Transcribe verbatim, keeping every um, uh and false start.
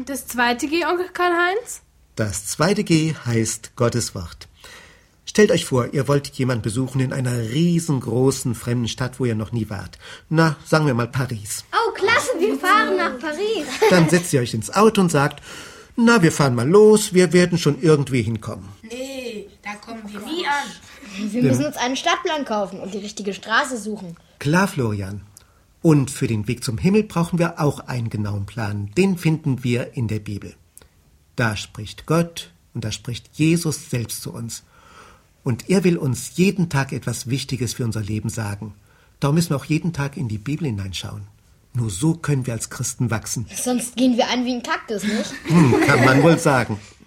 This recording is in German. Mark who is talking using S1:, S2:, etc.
S1: Und das zweite G, Onkel Karl-Heinz?
S2: Das zweite G heißt Gottes Wort. Stellt euch vor, ihr wollt jemanden besuchen in einer riesengroßen fremden Stadt, wo ihr noch nie wart. Na, sagen wir mal Paris.
S3: Oh, klasse, wir fahren nach Paris.
S2: Dann setzt ihr euch ins Auto und sagt, na, wir fahren mal los, wir werden schon irgendwie hinkommen.
S4: Nee, da kommen wir nie an.
S3: Wir müssen uns einen Stadtplan kaufen und die richtige Straße suchen.
S2: Klar, Florian. Und für den Weg zum Himmel brauchen wir auch einen genauen Plan. Den finden wir in der Bibel. Da spricht Gott und da spricht Jesus selbst zu uns. Und er will uns jeden Tag etwas Wichtiges für unser Leben sagen. Darum müssen wir auch jeden Tag in die Bibel hineinschauen. Nur so können wir als Christen wachsen.
S3: Sonst gehen wir an wie ein Kaktus, nicht?
S2: Hm, kann man wohl sagen.